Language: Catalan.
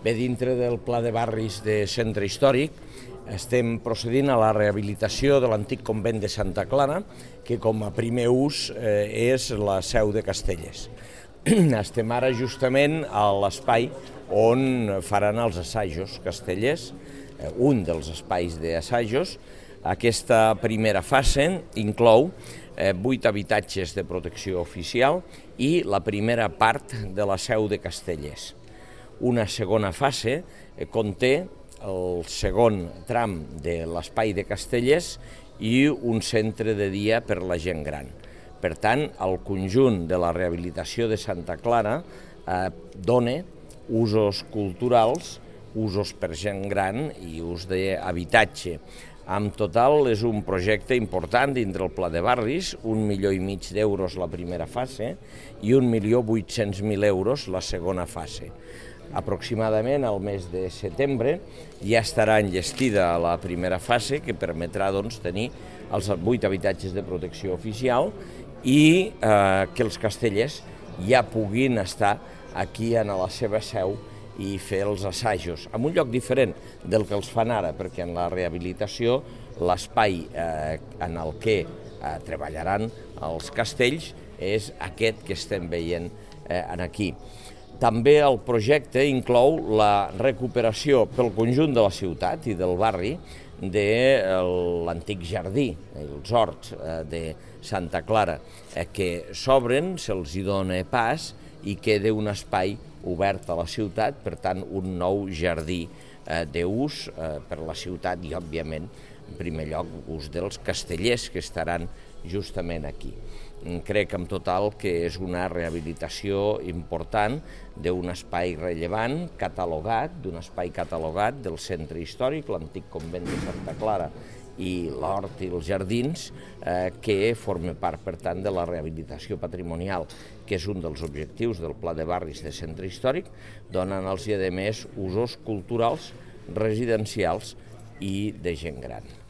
Bé, dintre del Pla de Barris de Centre Històric estem procedint a la rehabilitació de l'antic convent de Santa Clara, que com a primer ús és la seu de Castellers. Estem ara justament a l'espai on faran els assajos Castellers, un dels espais d'assajos. Aquesta primera fase inclou 8 habitatges de protecció oficial i la primera part de la seu de Castellers. Una segona fase conté el segon tram de l'espai de Castellers i un centre de dia per la gent gran. Per tant, el conjunt de la rehabilitació de Santa Clara dona usos culturals, usos per gent gran i ús d'habitatge. En total és un projecte important dintre el Pla de Barris, 1,5 milions d'euros la primera fase i 1.800.000 euros la segona fase. Aproximadament al mes de setembre ja estarà enllestida la primera fase, que permetrà tenir els 8 habitatges de protecció oficial i que els castellers ja puguin estar aquí en la seva seu i fer els assajos, en un lloc diferent del que els fan ara, perquè en la rehabilitació l'espai en el que treballaran els castells és aquest que estem veient aquí. També el projecte inclou la recuperació pel conjunt de la ciutat i del barri de l'antic jardí, els horts de Santa Clara, que s'obren, se'ls dona pas i queda un espai obert a la ciutat, per tant un nou jardí d'ús per la ciutat i, òbviament, en primer lloc, ús dels castellers que estaran justament aquí. Crec en total que és una rehabilitació important d'un espai rellevant, catalogat, d'un espai catalogat del centre històric, l'antic convent de Santa Clara i l'hort i els jardins, que forma part, per tant, de la rehabilitació patrimonial, que és un dels objectius del Pla de Barris de Centre Històric, donant-los, a més, usos culturals, residencials i de gent gran.